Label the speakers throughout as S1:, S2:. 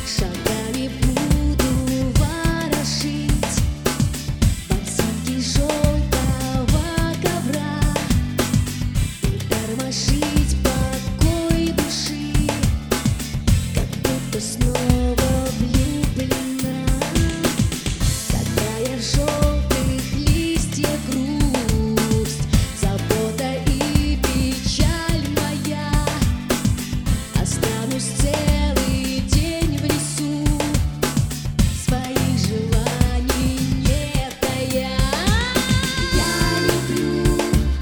S1: Шагами буду ворошить ботинки желтого ковра и тормошить покой души, как будто снова влюблена. Когда я в желтых листьях грусть, забота и печаль моя, останусь целый день в лесу, своих желаний не тая. Я люблю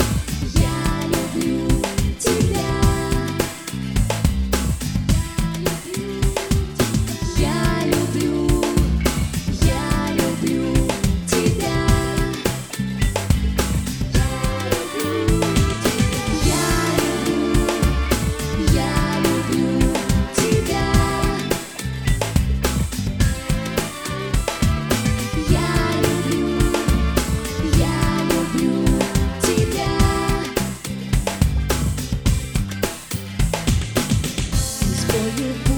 S1: тебя. Я люблю тебя. Я люблю тебя. Я люблю тебя. И спою.